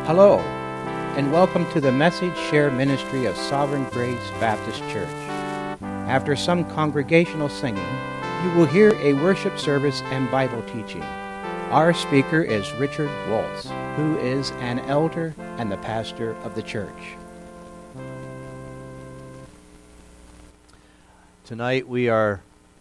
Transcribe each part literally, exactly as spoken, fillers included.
Hello, and welcome to the Message Share Ministry of Sovereign Grace Baptist Church. After some congregational singing, you will hear a worship service and Bible teaching. Our speaker is Richard Waltz, who is an elder and the pastor of the church. Tonight we are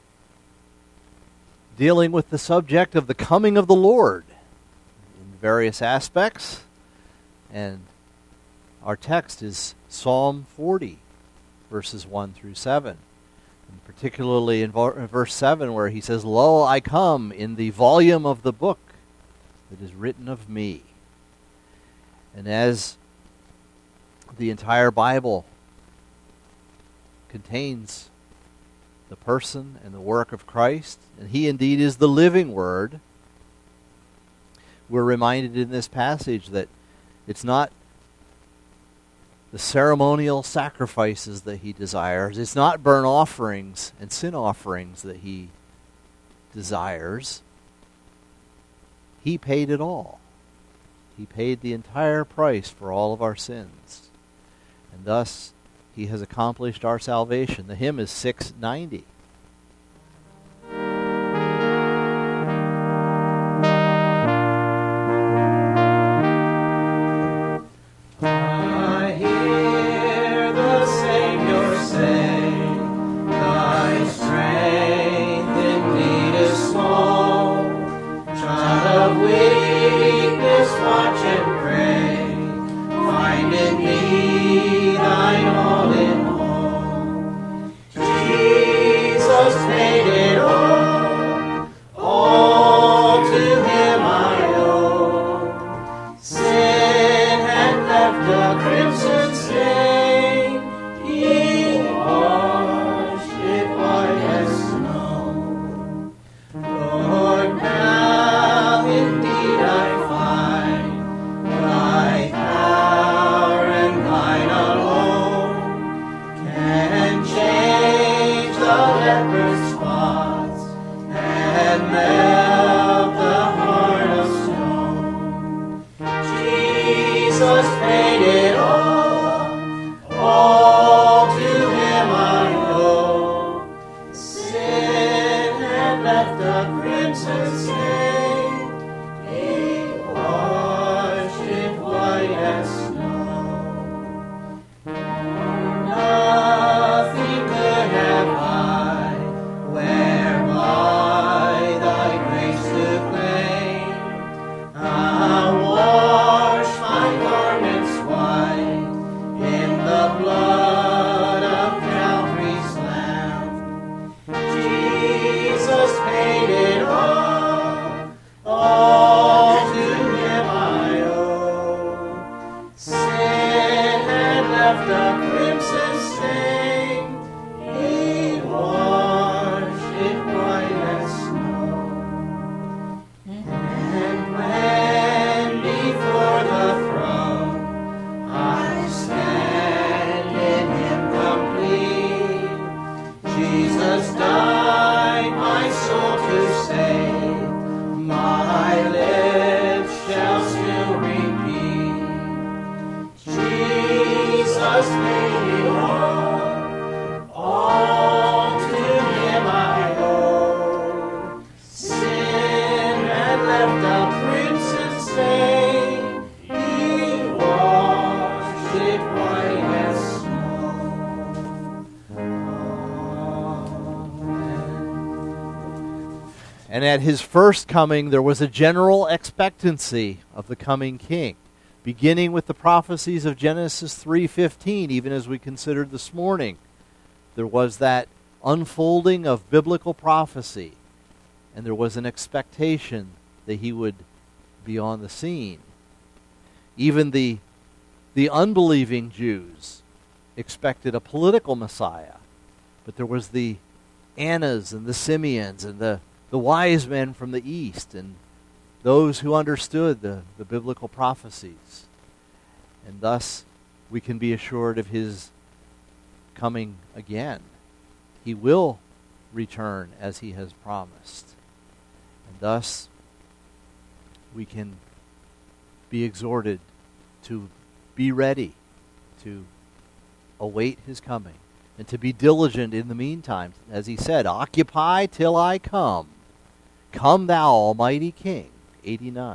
dealing with the subject of the coming of the Lord in various aspects. And our text is Psalm forty, verses one through seven. And particularly in verse seven, where he says, "Lo, I come in the volume of the book that is written of me." And as the entire Bible contains the person and the work of Christ, and he indeed is the living Word, we're reminded in this passage that it's not the ceremonial sacrifices that he desires. It's not burnt offerings and sin offerings that he desires. He paid it all. He paid the entire price for all of our sins. And thus, he has accomplished our salvation. The hymn is six ninety. And at his first coming, there was a general expectancy of the coming king, beginning with the prophecies of Genesis three fifteen, even as we considered this morning. There was that unfolding of biblical prophecy, and there was an expectation that he would be on the scene. Even the, the unbelieving Jews expected a political Messiah, but there was the Annas and the Simeons and the the wise men from the east, and those who understood the, the biblical prophecies. And thus, we can be assured of his coming again. He will return as he has promised. And thus, we can be exhorted to be ready, to await his coming, and to be diligent in the meantime. As he said, occupy till I come. Come thou almighty King. eighty-nine.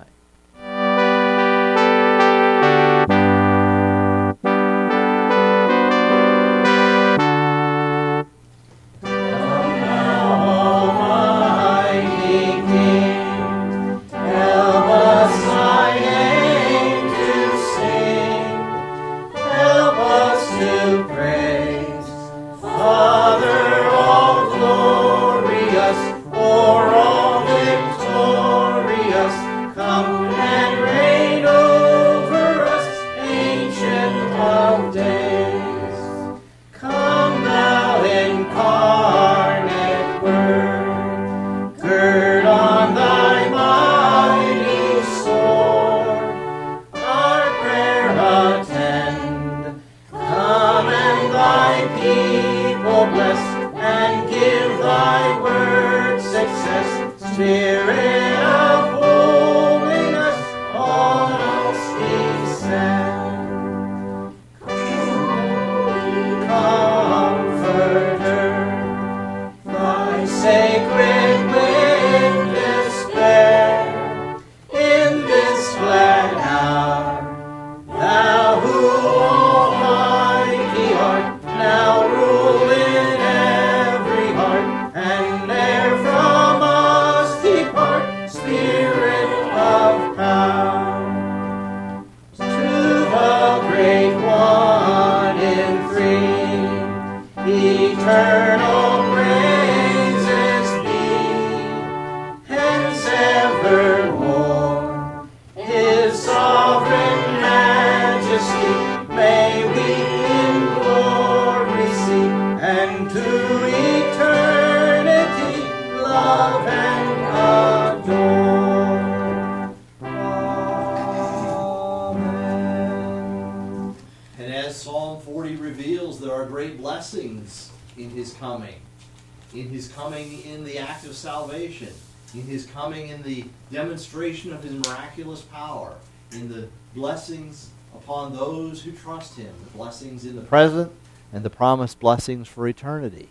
Salvation, in his coming, in the demonstration of his miraculous power, in the blessings upon those who trust him, the blessings in the present and the promised blessings for eternity.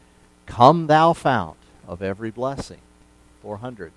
Come thou fount of every blessing. four hundred.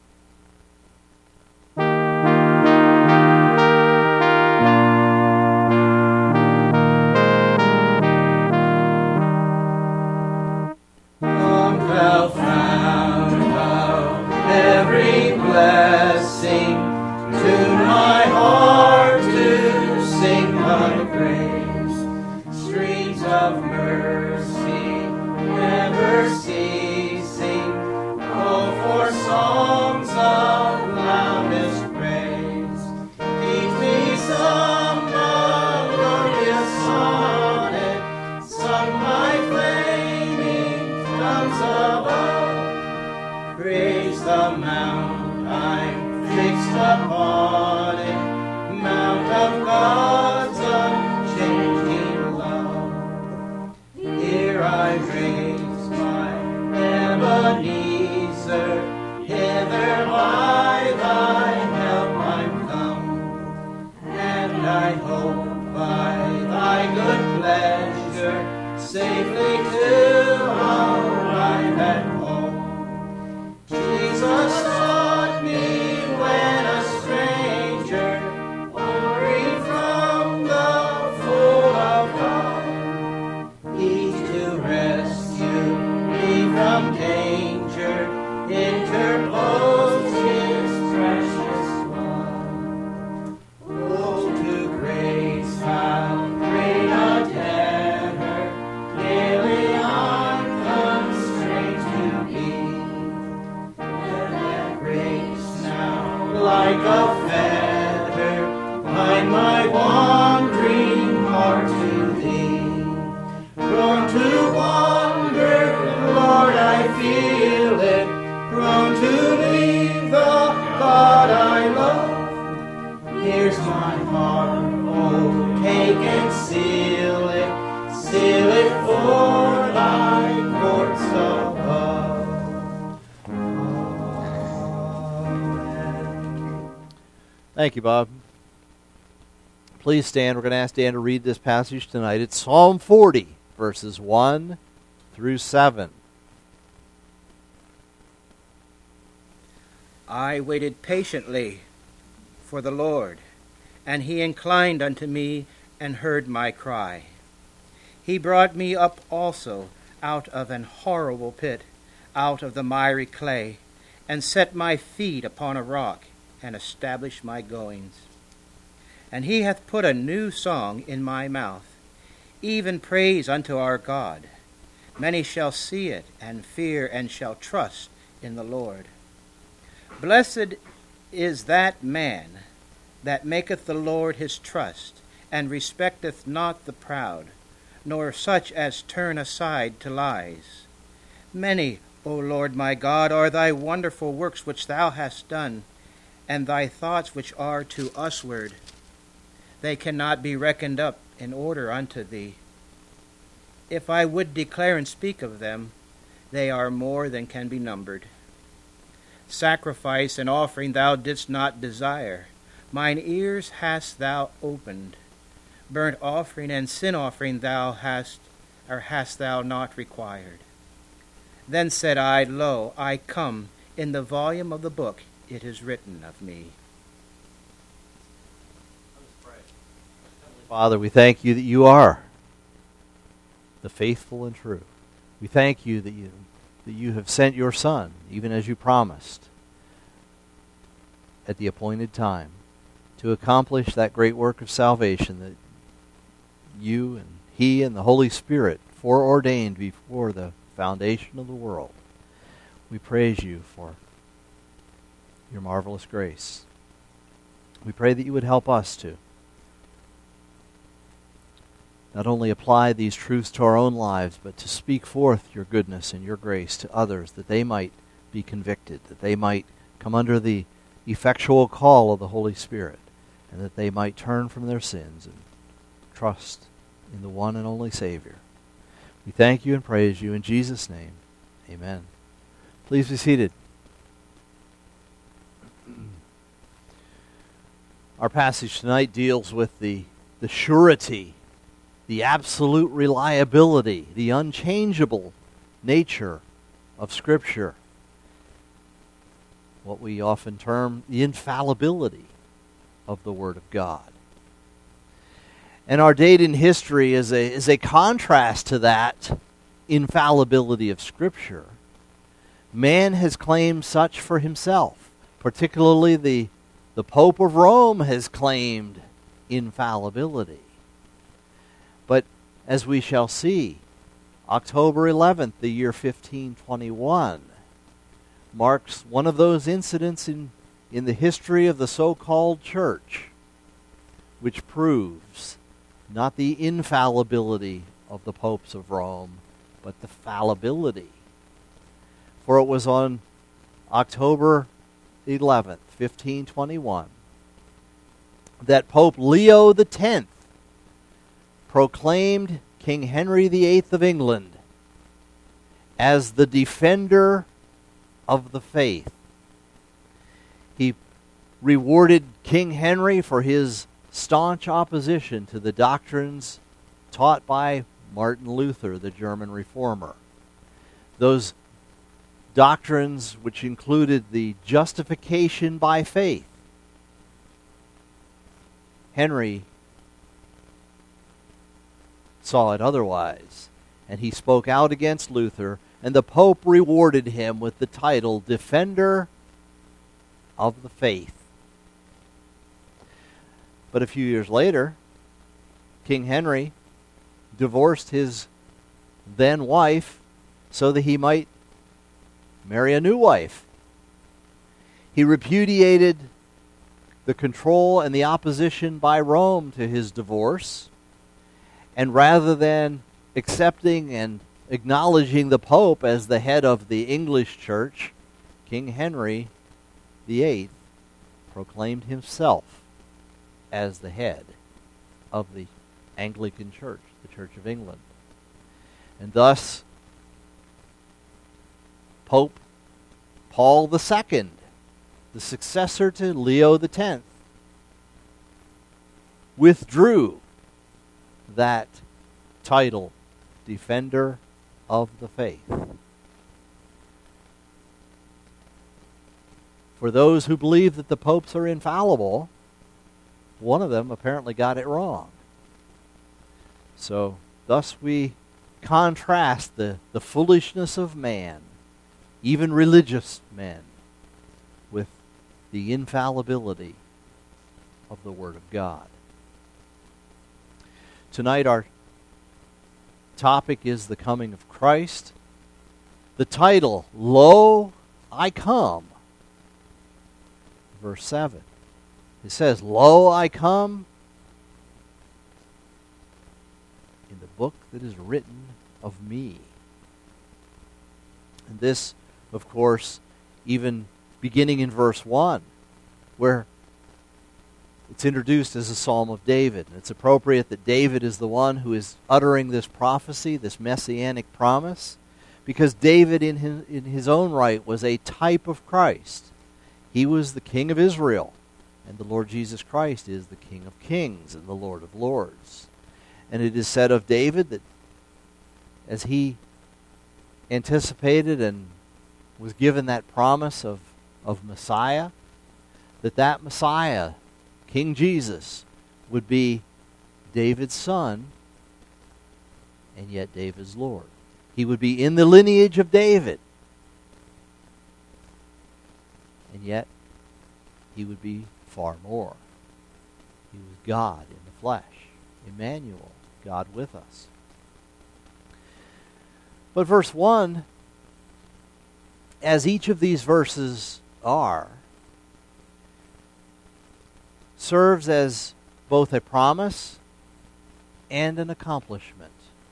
Blessing to my heart to sing thy praise, streams of mercy never ceasing, oh for songs of loudest praise. Teach me some melodious sonnet, sung by flaming tongues above. Praise the mount I'm fixed upon it, mount of God's unchanging love. Here I raise my Ebenezer, hither by thy help I'm come, and I hope by thy good pleasure safely to arrive at home. Jesus taught me when a stranger, wandering from the fold of God, He to rescue me from danger, interposed His precious blood. Oh, to grace how great a debtor daily I'm constrained to be. Let grace now, like a feather, bind my wandering heart to Thee. Prone to wander, Lord, I feel it, prone to leave the God I love. Here's my heart, oh, take and seal it, seal it for Thy courts above. Thank you, Bob. please stand. We're going to ask Dan to read this passage tonight. It's Psalm forty, verses one through seven. I waited patiently for the Lord, and he inclined unto me and heard my cry. He brought me up also out of an horrible pit, out of the miry clay, and set my feet upon a rock, and established my goings. And he hath put a new song in my mouth, even praise unto our God. Many shall see it, and fear, and shall trust in the Lord. Blessed is that man that maketh the Lord his trust, and respecteth not the proud, nor such as turn aside to lies. Many, O Lord my God, are thy wonderful works which thou hast done, and thy thoughts which are to usward. They cannot be reckoned up in order unto thee. If I would declare and speak of them, they are more than can be numbered. Sacrifice and offering thou didst not desire. Mine ears hast thou opened. Burnt offering and sin offering thou hast, or hast thou not required. Then said I, Lo, I come. In the volume of the book it is written of me. Father, we thank you that you are the faithful and true. We thank you that you that you have sent your Son, even as you promised, at the appointed time, to accomplish that great work of salvation that you and he and the Holy Spirit foreordained before the foundation of the world. We praise you for your marvelous grace. We pray that you would help us to not only apply these truths to our own lives, but to speak forth your goodness and your grace to others, that they might be convicted, that they might come under the effectual call of the Holy Spirit, and that they might turn from their sins and trust in the one and only Savior. We thank you and praise you in Jesus' name. Amen. Please be seated. Our passage tonight deals with the, the surety, the absolute reliability, the unchangeable nature of Scripture. What we often term the infallibility of the Word of God. And our date in history is a, is a contrast to that infallibility of Scripture. Man has claimed such for himself. Particularly the, the Pope of Rome has claimed infallibility. But as we shall see, October eleventh, the year fifteen twenty-one, marks one of those incidents in, in the history of the so-called church which proves not the infallibility of the popes of Rome, but the fallibility. For it was on October eleventh, fifteen twenty-one, that Pope Leo the tenth proclaimed King Henry the eighth of England as the defender of the faith. He rewarded King Henry for his staunch opposition to the doctrines taught by Martin Luther, the German reformer. Those doctrines which included the justification by faith. Henry saw it otherwise, and he spoke out against Luther, and the Pope rewarded him with the title Defender of the Faith. But a few years later, King Henry divorced his then wife so that he might marry a new wife. He repudiated the control and the opposition by Rome to his divorce, and rather than accepting and acknowledging the Pope as the head of the English church, King Henry the eighth proclaimed himself as the head of the Anglican Church, the Church of England. And thus, Pope Paul the second, the successor to Leo the tenth, withdrew that title, Defender of the Faith. For those who believe that the popes are infallible, one of them apparently got it wrong. So, thus we contrast the, the foolishness of man, even religious men, with the infallibility of the Word of God. Tonight our topic is the coming of Christ. The title, Lo, I Come. Verse seven. It says, Lo, I come in the book that is written of me. And this, of course, even beginning in verse one, where it's introduced as a Psalm of David. And it's appropriate that David is the one who is uttering this prophecy, this messianic promise, because David in his, in his own right was a type of Christ. He was the King of Israel, and the Lord Jesus Christ is the King of Kings and the Lord of Lords. And it is said of David that as he anticipated and was given that promise of, of Messiah, that that Messiah, King Jesus, would be David's son, and yet David's Lord. He would be in the lineage of David, and yet he would be far more. He was God in the flesh, Emmanuel, God with us. But verse one, as each of these verses are, serves as both a promise and an accomplishment.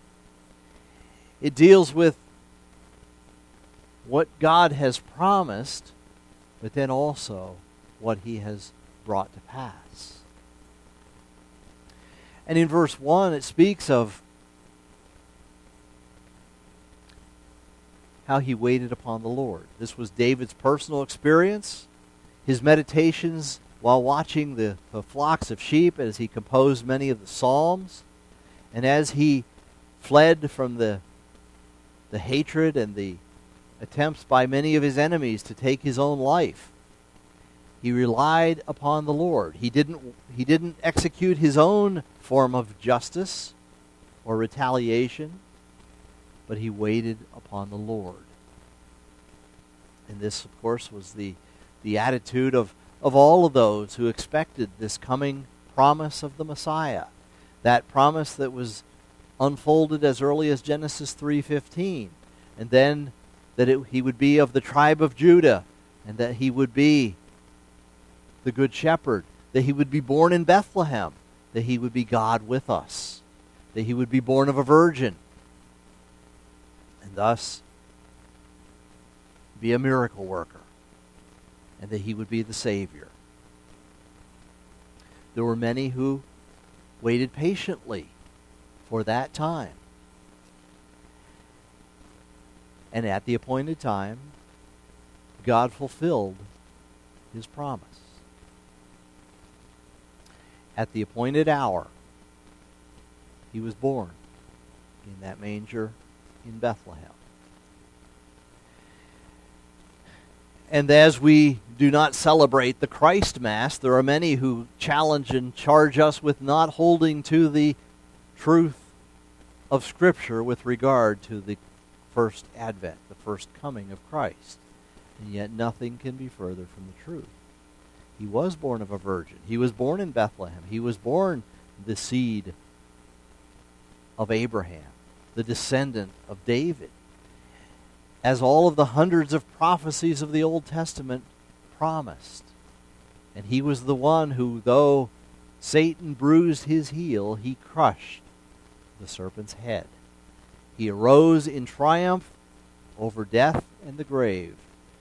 It deals with what God has promised, but then also what he has brought to pass. And in verse one, it speaks of how he waited upon the Lord. This was David's personal experience, his meditations while watching the, the flocks of sheep as he composed many of the Psalms, and as he fled from the, the hatred and the attempts by many of his enemies to take his own life. He relied upon the Lord. He didn't, he didn't execute his own form of justice or retaliation, but he waited upon the Lord. And this, of course, was the, the attitude of, of all of those who expected this coming promise of the Messiah. That promise that was unfolded as early as Genesis three fifteen. And then that it, he would be of the tribe of Judah, and that he would be the Good Shepherd, that he would be born in Bethlehem, that he would be God with us, that he would be born of a virgin, and thus be a miracle worker, and that he would be the Savior. There were many who waited patiently for that time. And at the appointed time, God fulfilled his promise. At the appointed hour, he was born in that manger in Bethlehem. And as we do not celebrate the Christ Mass, there are many who challenge and charge us with not holding to the truth of Scripture with regard to the first advent, the first coming of Christ. And yet nothing can be further from the truth. He was born of a virgin. He was born in Bethlehem. He was born the seed of Abraham, the descendant of David. As all of the hundreds of prophecies of the Old Testament promised. And he was the one who, though Satan bruised his heel, he crushed the serpent's head. He arose in triumph over death and the grave.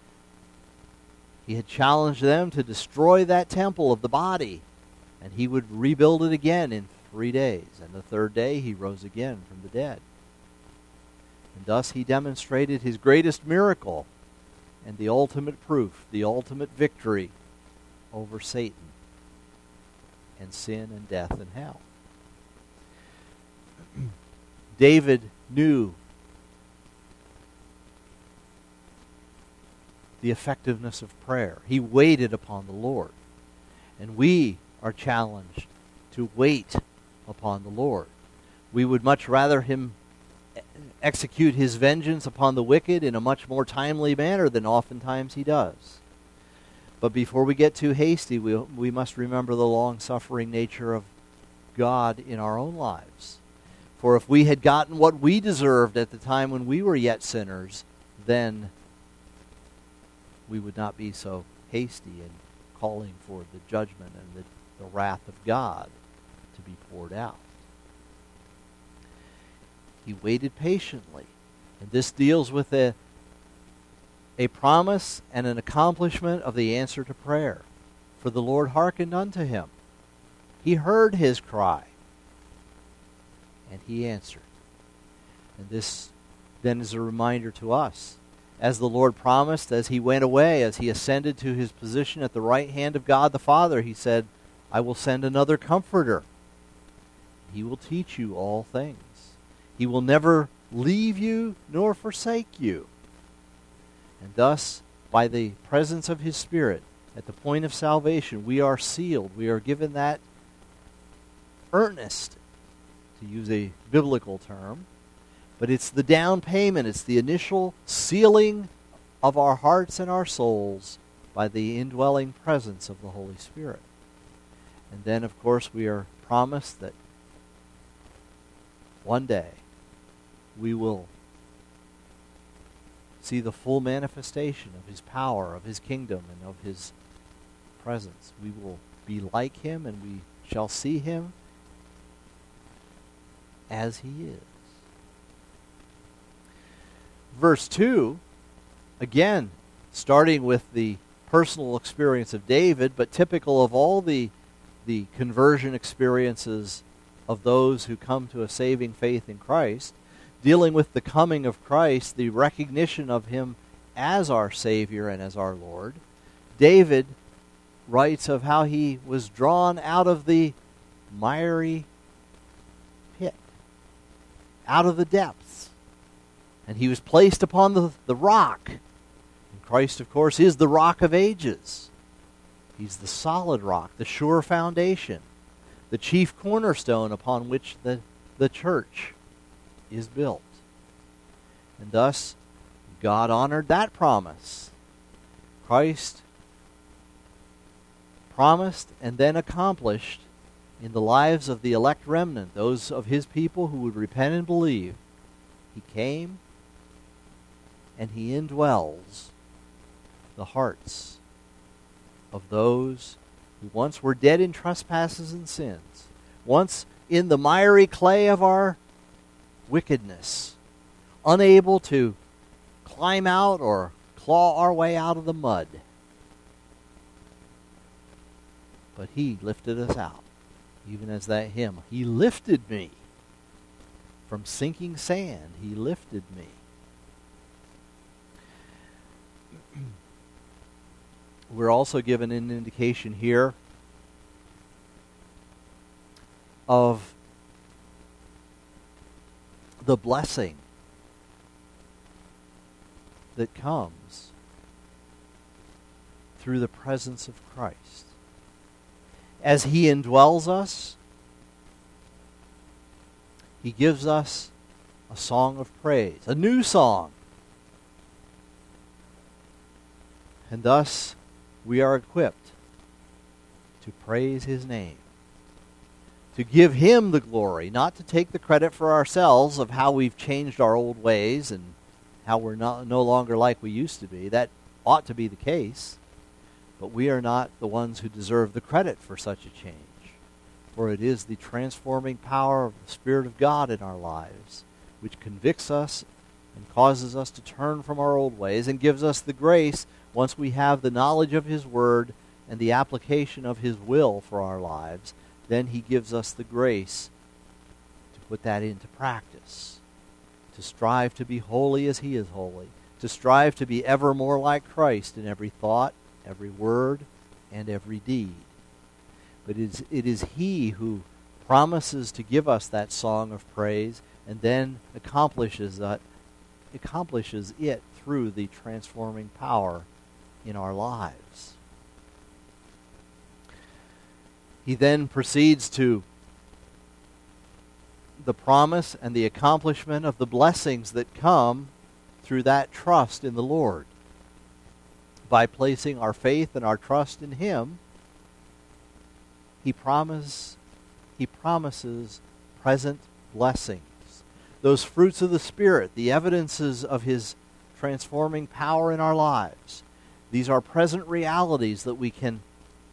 He had challenged them to destroy that temple of the body, and he would rebuild it again in three days. And the third day he rose again from the dead. And thus he demonstrated his greatest miracle and the ultimate proof, the ultimate victory over Satan and sin and death and hell. David knew the effectiveness of prayer. He waited upon the Lord. And we are challenged to wait upon the Lord. We would much rather him execute his vengeance upon the wicked in a much more timely manner than oftentimes he does. But before we get too hasty, we, we must remember the long-suffering nature of God in our own lives. For if we had gotten what we deserved at the time when we were yet sinners, then we would not be so hasty in calling for the judgment and the, the wrath of God to be poured out. He waited patiently. And this deals with a, a promise and an accomplishment of the answer to prayer. For the Lord hearkened unto him. He heard his cry. And he answered. And this then is a reminder to us. As the Lord promised, as he went away, as he ascended to his position at the right hand of God the Father, he said, I will send another comforter. He will teach you all things. He will never leave you nor forsake you. And thus, by the presence of his Spirit, at the point of salvation, we are sealed. We are given that earnest, to use a biblical term, but it's the down payment, it's the initial sealing of our hearts and our souls by the indwelling presence of the Holy Spirit. And then, of course, we are promised that one day we will see the full manifestation of his power, of his kingdom, and of his presence. We will be like him, and we shall see him as he is. Verse two, again, starting with the personal experience of David, but typical of all the, the conversion experiences of those who come to a saving faith in Christ, dealing with the coming of Christ, the recognition of him as our Savior and as our Lord. David writes of how he was drawn out of the miry pit, out of the depths, and he was placed upon the, the rock. And Christ, of course, is the rock of ages. He's the solid rock, the sure foundation, the chief cornerstone upon which the, the church is built. And thus, God honored that promise. Christ promised and then accomplished in the lives of the elect remnant, those of his people who would repent and believe. He came and he indwells the hearts of those who once were dead in trespasses and sins, once in the miry clay of our wickedness, unable to climb out or claw our way out of the mud. But he lifted us out, even as that hymn. He lifted me from sinking sand. He lifted me. We're also given an indication here of the blessing that comes through the presence of Christ. As he indwells us, he gives us a song of praise, a new song. And thus, we are equipped to praise his name, to give him the glory, not to take the credit for ourselves of how we've changed our old ways and how we're not, no longer like we used to be. That ought to be the case, but we are not the ones who deserve the credit for such a change, for it is the transforming power of the Spirit of God in our lives which convicts us and causes us to turn from our old ways and gives us the grace, once we have the knowledge of his word and the application of his will for our lives, then he gives us the grace to put that into practice, to strive to be holy as he is holy, to strive to be ever more like Christ in every thought, every word, and every deed. but it is, it is He who promises to give us that song of praise and then accomplishes that, accomplishes it through the transforming power in our lives. He then proceeds to the promise and the accomplishment of the blessings that come through that trust in the Lord. By placing our faith and our trust in Him, He promise, He promises present blessings. Those fruits of the Spirit, the evidences of His transforming power in our lives. These are present realities that we can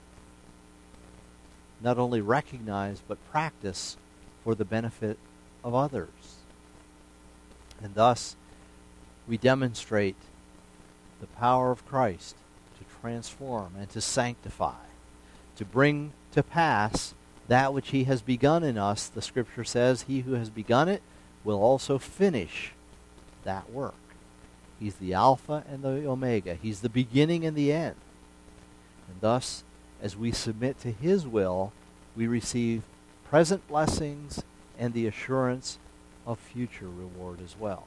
not only recognize but practice for the benefit of others. And thus, we demonstrate the power of Christ to transform and to sanctify, to bring to pass that which He has begun in us. The Scripture says, He who has begun it will also finish that work. He's the Alpha and the Omega. He's the beginning and the end. And thus, as we submit to His will, we receive present blessings and the assurance of future reward as well.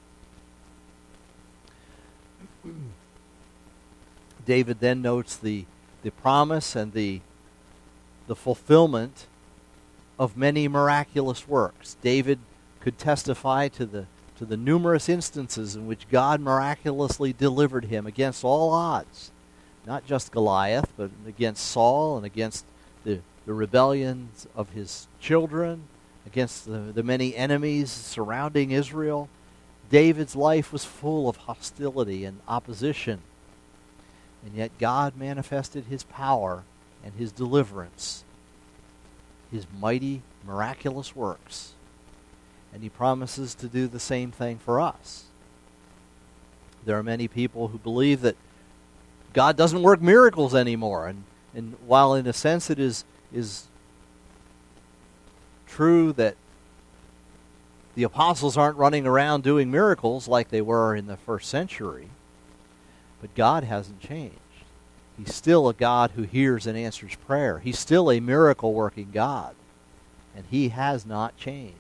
David then notes the, the promise and the, the fulfillment of many miraculous works. David could testify to the, to the numerous instances in which God miraculously delivered him against all odds. Not just Goliath, but against Saul and against the, the rebellions of his children, against the, the many enemies surrounding Israel. David's life was full of hostility and opposition. And yet God manifested His power and His deliverance, His mighty, miraculous works. And He promises to do the same thing for us. There are many people who believe that God doesn't work miracles anymore. And, and while in a sense it is, is true that the apostles aren't running around doing miracles like they were in the first century, but God hasn't changed. He's still a God who hears and answers prayer. He's still a miracle-working God, and He has not changed.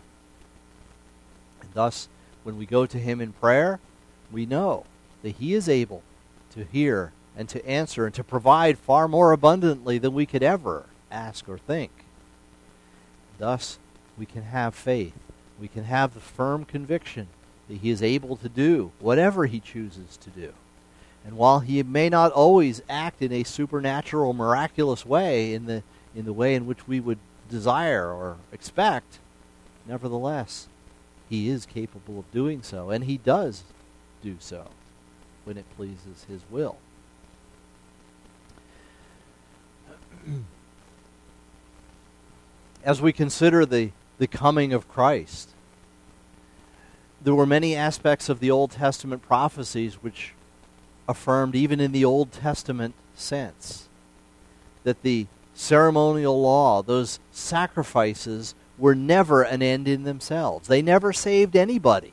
And thus, when we go to Him in prayer, we know that He is able to hear and to answer and to provide far more abundantly than we could ever ask or think. Thus, we can have faith. We can have the firm conviction that He is able to do whatever He chooses to do. And while He may not always act in a supernatural, miraculous way, in the in the way in which we would desire or expect, nevertheless, He is capable of doing so, and He does do so when it pleases His will. As we consider the, the coming of Christ, there were many aspects of the Old Testament prophecies which affirmed, even in the Old Testament sense, that the ceremonial law, those sacrifices, were never an end in themselves. They never saved anybody.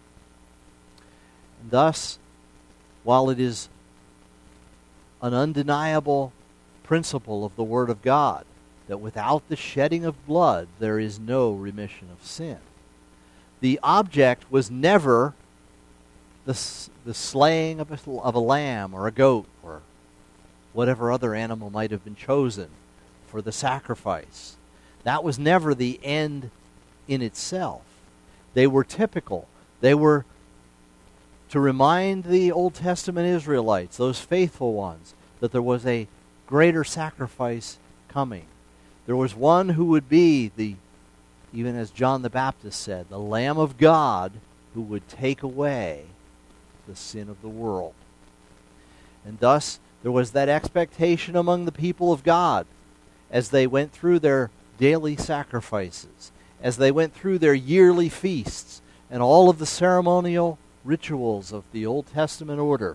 And thus, while it is an undeniable principle of the Word of God that without the shedding of blood there is no remission of sin, the object was never the, the slaying of a, of a lamb or a goat or whatever other animal might have been chosen for the sacrifice. That was never the end in itself. They were typical. They were to remind the Old Testament Israelites, those faithful ones, that there was a greater sacrifice coming. There was one who would be the, even as John the Baptist said, the Lamb of God who would take away the sin of the world. And thus, there was that expectation among the people of God as they went through their daily sacrifices, as they went through their yearly feasts, and all of the ceremonial rituals of the Old Testament order,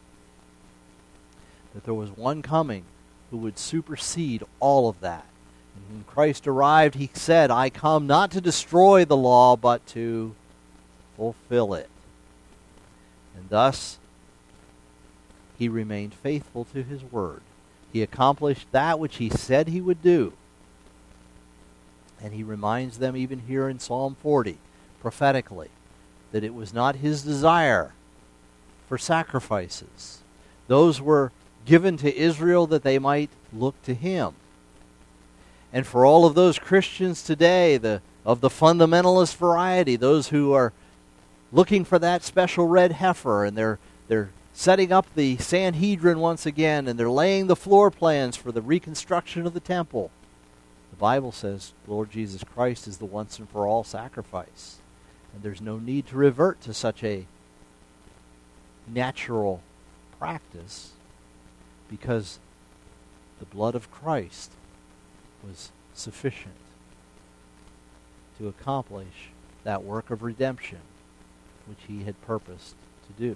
that there was one coming who would supersede all of that. And when Christ arrived, He said, I come not to destroy the law, but to fulfill it. And thus, He remained faithful to His word. He accomplished that which he said he would do. And he reminds them even here in Psalm forty, prophetically, that it was not his desire for sacrifices. Those were given to Israel that they might look to him. And for all of those Christians today, the of the fundamentalist variety, those who are looking for that special red heifer, and they're they're setting up the Sanhedrin once again, and they're laying the floor plans for the reconstruction of the temple. The Bible says Lord Jesus Christ is the once and for all sacrifice. And there's no need to revert to such a natural practice, because the blood of Christ was sufficient to accomplish that work of redemption which he had purposed to do.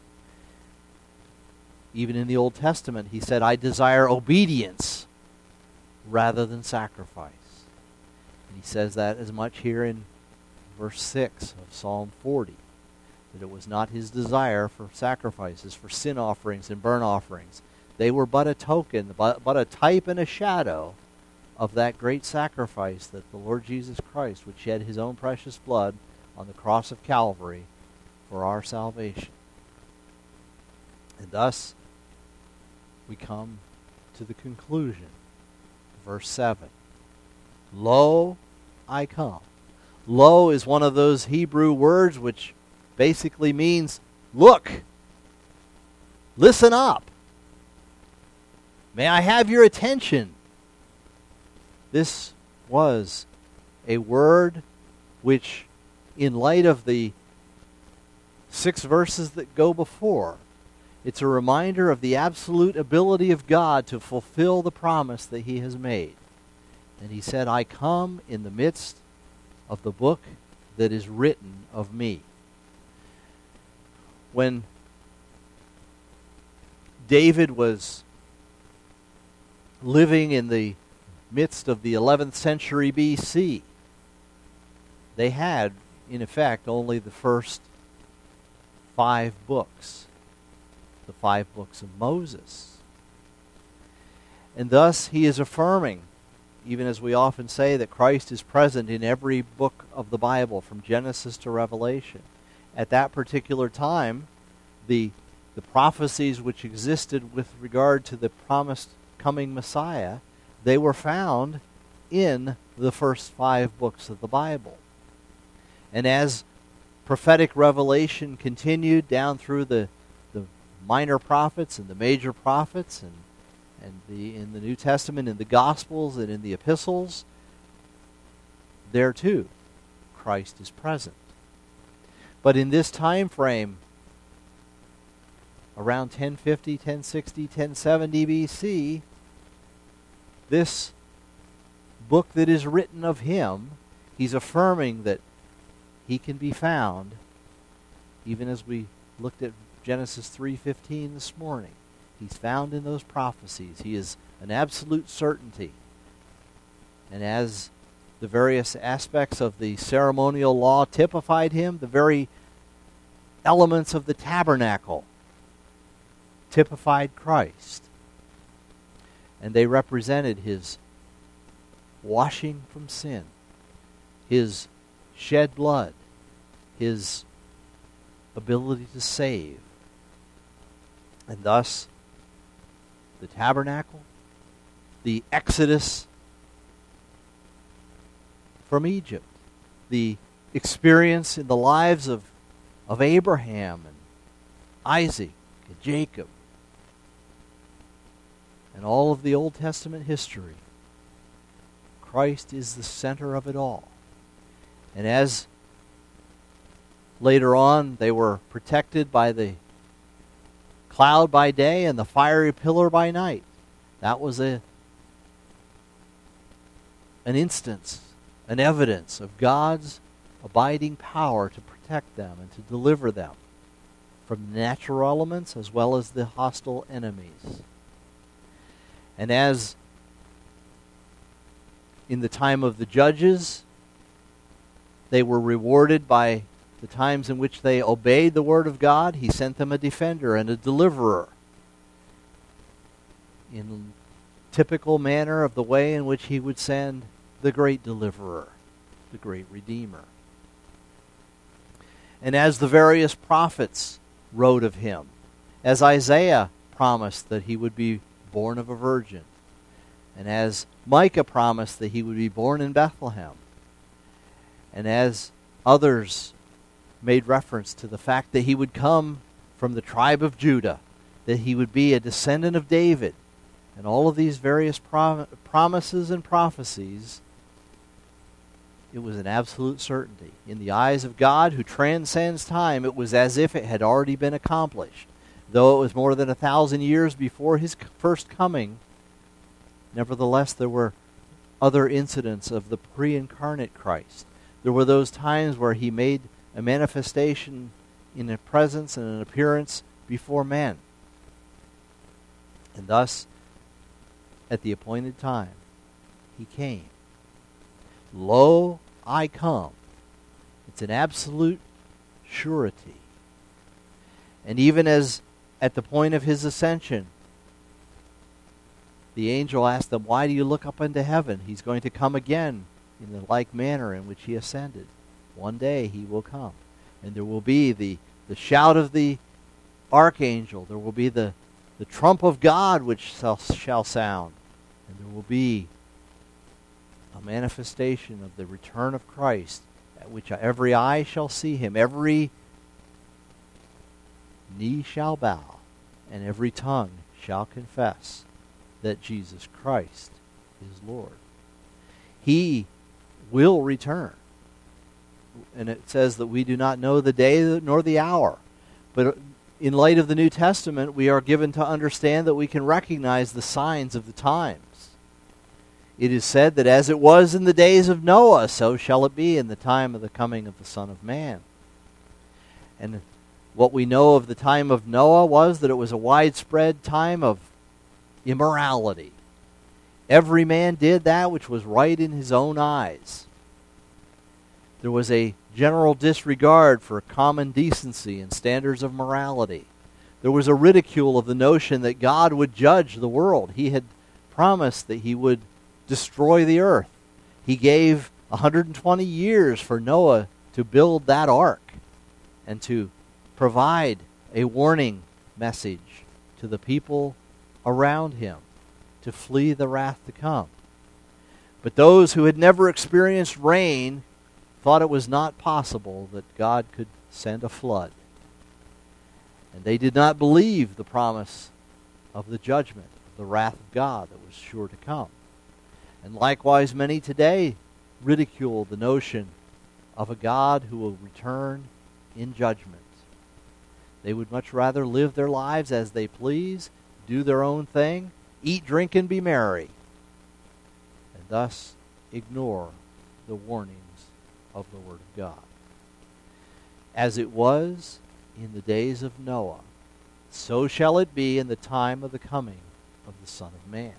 Even in the Old Testament, he said, I desire obedience rather than sacrifice. And he says that as much here in verse six of Psalm forty, that it was not his desire for sacrifices, for sin offerings and burnt offerings. They were but a token, but, but a type and a shadow of that great sacrifice that the Lord Jesus Christ would shed his own precious blood on the cross of Calvary for our salvation. And thus, we come to the conclusion. Verse seven. Lo, I come. Lo is one of those Hebrew words which basically means, look, listen up. May I have your attention? This was a word which, in light of the six verses that go before, it's a reminder of the absolute ability of God to fulfill the promise that he has made. And he said, I come in the midst of the book that is written of me. When David was living in the midst of the eleventh century B C, they had, in effect, only the first five books. The five books of Moses. And thus he is affirming, even as we often say, that Christ is present in every book of the Bible, from Genesis to Revelation. At that particular time, the, the prophecies which existed with regard to the promised coming Messiah, they were found in the first five books of the Bible. And as prophetic revelation continued down through the minor prophets and the major prophets, and and the in the New Testament, in the Gospels and in the epistles, there too Christ is present. But in this time frame, around ten fifty, ten sixty, ten seventy B C, this book that is written of him, he's affirming that he can be found, even as we looked at Genesis three fifteen this morning. He's found in those prophecies. He is an absolute certainty. And as the various aspects of the ceremonial law typified him, the very elements of the tabernacle typified Christ. And they represented his washing from sin, his shed blood, his ability to save. And thus, the tabernacle, the exodus from Egypt, the experience in the lives of, of Abraham and Isaac and Jacob, and all of the Old Testament history, Christ is the center of it all. And as later on they were protected by the cloud by day and the fiery pillar by night, that was a an instance, an evidence of God's abiding power to protect them and to deliver them from the natural elements as well as the hostile enemies. And as in the time of the judges, they were rewarded by the times in which they obeyed the word of God, he sent them a defender and a deliverer. In typical manner of the way in which he would send the great deliverer, the great redeemer. And as the various prophets wrote of him, as Isaiah promised that he would be born of a virgin, and as Micah promised that he would be born in Bethlehem, and as others made reference to the fact that he would come from the tribe of Judah, that he would be a descendant of David, and all of these various prom- promises and prophecies, it was an absolute certainty. In the eyes of God, who transcends time, it was as if it had already been accomplished. Though it was more than a thousand years before his first coming, nevertheless there were other incidents of the pre-incarnate Christ. There were those times where he made a manifestation in a presence and an appearance before men. And thus, at the appointed time, he came. Lo, I come. It's an absolute surety. And even as at the point of his ascension, the angel asked them, why do you look up into heaven? He's going to come again in the like manner in which he ascended. One day he will come. And there will be the, the shout of the archangel. There will be the, the trump of God which shall, shall sound. And there will be a manifestation of the return of Christ, at which every eye shall see him, every knee shall bow, and every tongue shall confess that Jesus Christ is Lord. He will return. And it says that we do not know the day nor the hour. But in light of the New Testament, we are given to understand that we can recognize the signs of the times. It is said that as it was in the days of Noah, so shall it be in the time of the coming of the Son of Man. And what we know of the time of Noah was that it was a widespread time of immorality. Every man did that which was right in his own eyes. There was a general disregard for common decency and standards of morality. There was a ridicule of the notion that God would judge the world. He had promised that he would destroy the earth. He gave one hundred twenty years for Noah to build that ark and to provide a warning message to the people around him to flee the wrath to come. But those who had never experienced rain thought it was not possible that God could send a flood. And they did not believe the promise of the judgment, the wrath of God that was sure to come. And likewise, many today ridicule the notion of a God who will return in judgment. They would much rather live their lives as they please, do their own thing, eat, drink, and be merry, and thus ignore the warnings of the Word of God. As it was in the days of Noah, so shall it be in the time of the coming of the Son of Man.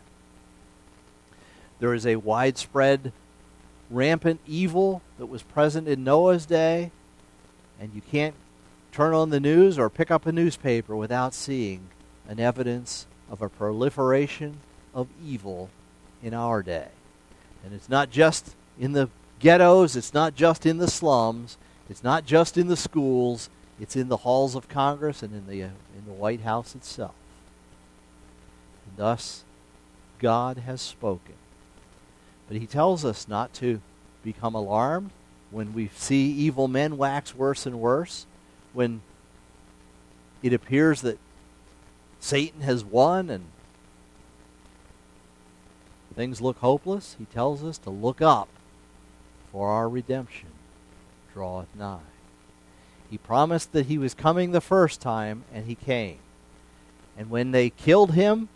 There is a widespread, rampant evil that was present in Noah's day, and you can't turn on the news or pick up a newspaper without seeing an evidence of a proliferation of evil in our day. And it's not just in the ghettos, it's not just in the slums, it's not just in the schools, it's in the halls of Congress and in the, uh, in the White House itself. And thus, God has spoken. But he tells us not to become alarmed when we see evil men wax worse and worse, when it appears that Satan has won and things look hopeless. He tells us to look up, for our redemption draweth nigh. He promised that he was coming the first time, and he came. And when they killed him,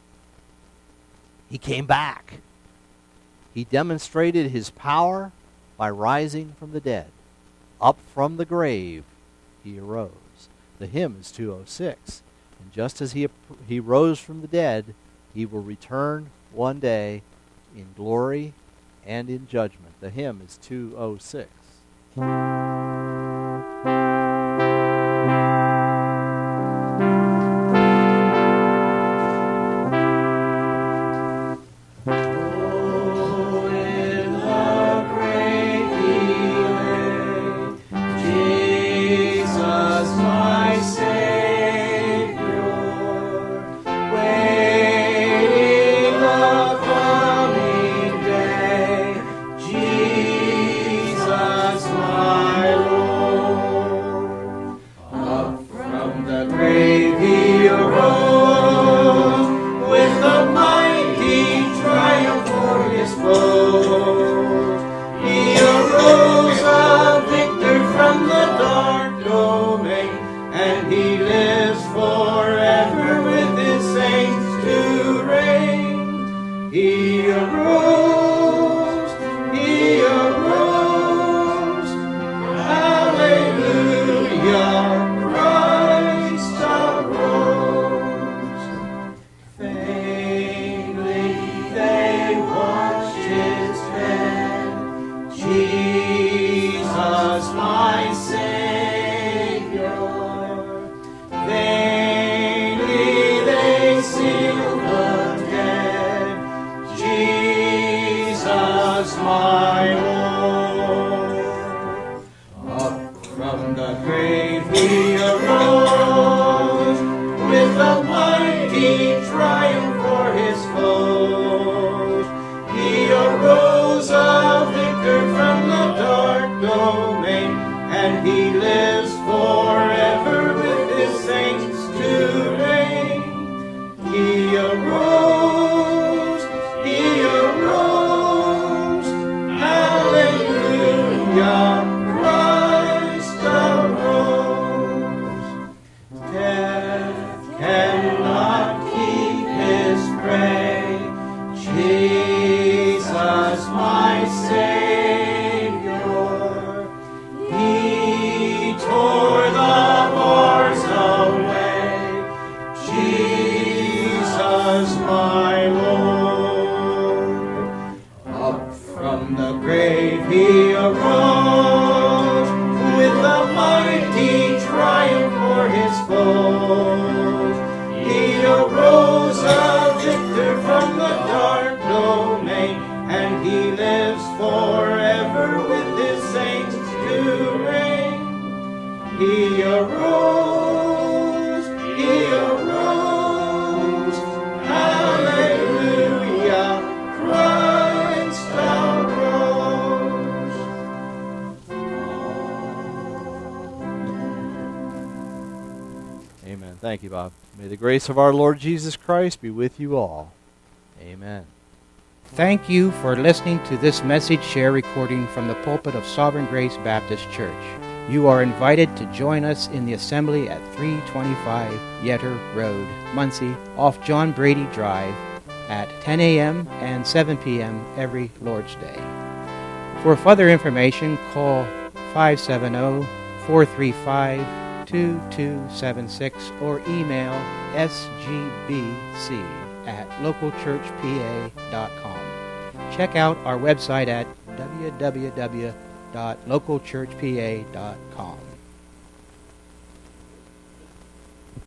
he came back. He demonstrated his power by rising from the dead. Up from the grave he arose. The hymn is two oh six. And just as he, he rose from the dead, he will return one day in glory and in judgment. The hymn is two oh six. my Lord. Up from the grave he arose, with a mighty triumph for his foes. He arose a victor from the dark domain, and he lives forever with his saints to reign. He arose, he arose, hallelujah, Christ arose. Death cannot keep his prey, Jesus my Savior. He tore the bars away, Jesus my Lord. Up from the grave he arose, with a mighty triumph for his foes. He arose a victor from the dark domain, and he lives forever with his saints to reign. He arose, he arose, hallelujah, Christ arose. Amen. Thank you, Bob. May the grace of our Lord Jesus Christ be with you all. Amen. Thank you for listening to this message share recording from the pulpit of Sovereign Grace Baptist Church. You are invited to join us in the assembly at three twenty-five Yetter Road, Muncie, off John Brady Drive, at ten a.m. and seven p.m. every Lord's Day. For further information, call five seven zero, four three five, two two seven six or email s g b c at local church p a dot com. Check out our website at w w w dot local church p a dot com.